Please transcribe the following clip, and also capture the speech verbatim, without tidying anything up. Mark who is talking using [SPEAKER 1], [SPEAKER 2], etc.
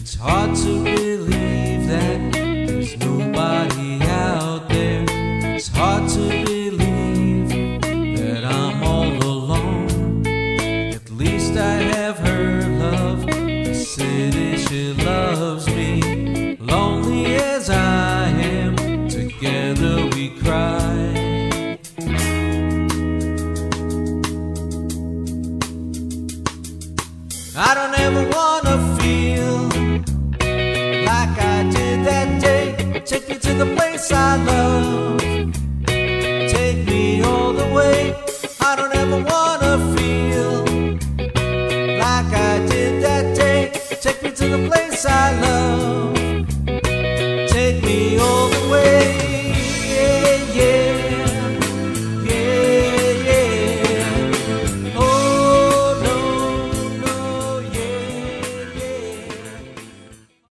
[SPEAKER 1] It's hard to believe that there's nobody out there. It's hard to believe that I'm all alone. At least I have her love. The city, she loves me. Lonely as I am, together we cry. I don't ever wanna feel like I did that day. Take me to the place I love.